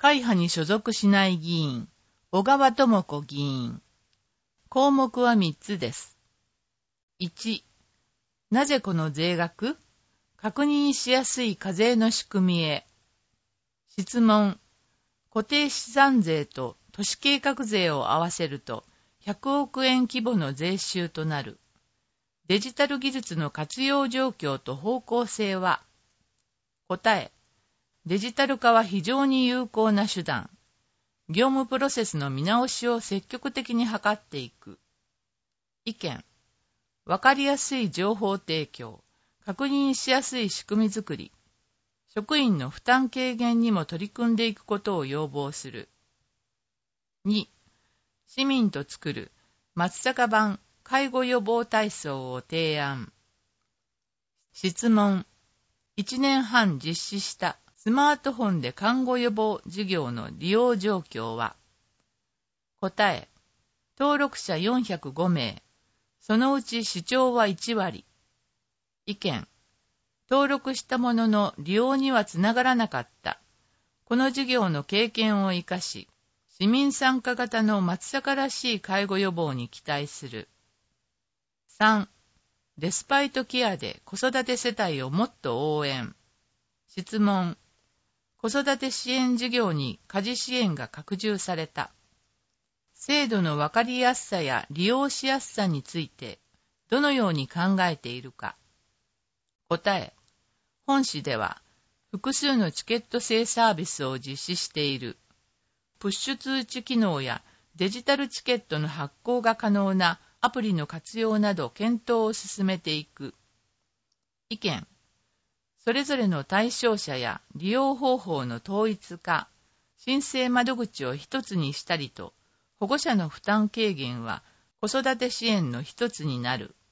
会派に所属しない議員、小川智子議員。項目は3つです。1、なぜこの税額？確認しやすい課税の仕組みへ。質問。固定資産税と都市計画税を合わせると100億円規模の税収となる。デジタル技術の活用状況と方向性は？答え。デジタル化は非常に有効な手段。業務プロセスの見直しを積極的に図っていく。意見。わかりやすい情報提供、確認しやすい仕組みづくり、職員の負担軽減にも取り組んでいくことを要望する。2、市民と作る松阪版介護予防体操を提案。質問。1年半実施したスマートフォンで看護予防事業の利用状況は？答え。登録者405名。そのうち視聴は1割。意見。登録したものの利用にはつながらなかった。この事業の経験を生かし、市民参加型の松阪らしい介護予防に期待する。3、レスパイトケアで子育て世帯をもっと応援。質問。子育て支援事業に家事支援が拡充された。制度のわかりやすさや利用しやすさについて、どのように考えているか。答え。本市では、複数のチケット制サービスを実施している。プッシュ通知機能やデジタルチケットの発行が可能なアプリの活用など検討を進めていく。意見。それぞれの対象者や利用方法の統一化、申請窓口を一つにしたりと、保護者の負担軽減は子育て支援の一つになる。